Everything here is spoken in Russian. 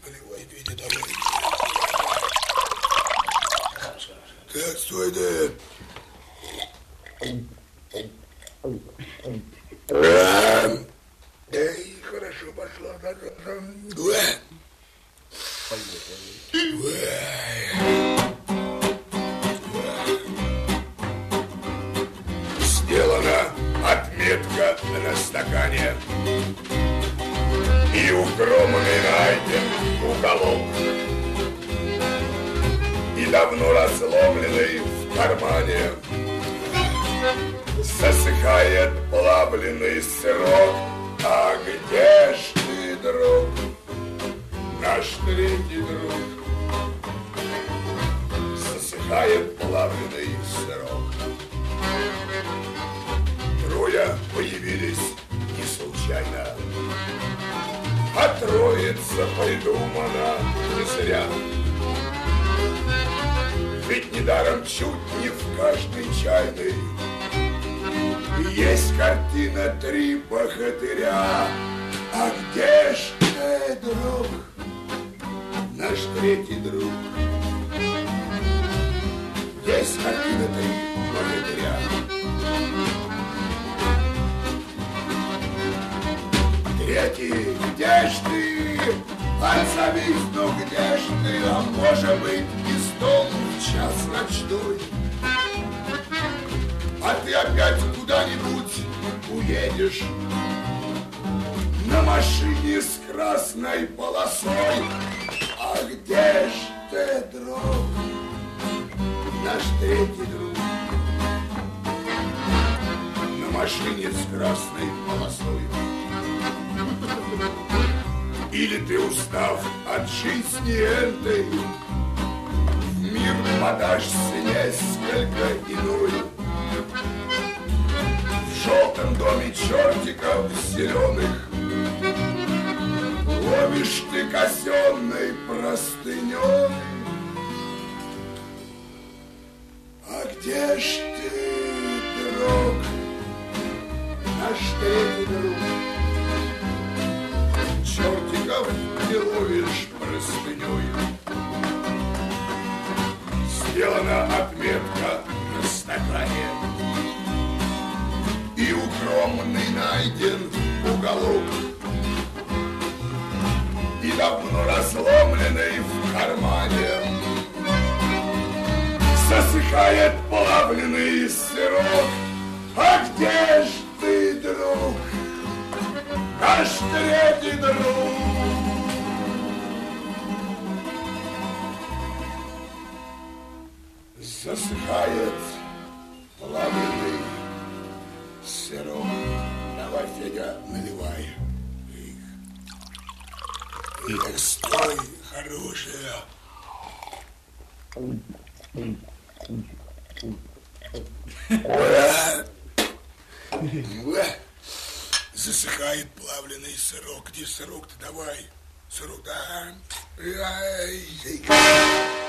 Наливай, Федя, давай. Так, стой, да. Эй, хорошо пошло. Сделана отметка на стакане, и укромный найден уголок, и давно разломленный в кармане засыхает плавленый сырок. А где ж ты, друг, наш третий друг? Засыхает плавленый сырок. Трое появились не случайно, а троица придумана не зря. Ведь недаром чуть не в каждой чайной есть картина «Три богатыря». А где ж ты, друг, наш третий друг? Есть картина «Три богатыря». Третий, где ж ты? Отзовись, ну где ж ты? А может быть, из дома в час ночной? А ты опять куда-нибудь уедешь на машине с красной полосой. А где ж ты, друг, наш третий друг? На машине с красной полосой. Или ты, устав от жизни этой, в мир подашься несколько иной. В желтом доме чертиков зеленых ловишь ты казенной простыней. А где ж ты, друг, наш третий друг? Чертиков не ловишь простыней. Сделана отметка на стакане, и укромный найден уголок, и давно разломленный в кармане засыхает плавленый сырок. А где ж ты, друг, наш третий друг? Засыхает плавленый сырок. Давай, Федя, наливай. Эх, стой, хорошая. Засыхает плавленый сырок. Где сырок-то? Давай. Сырок, да.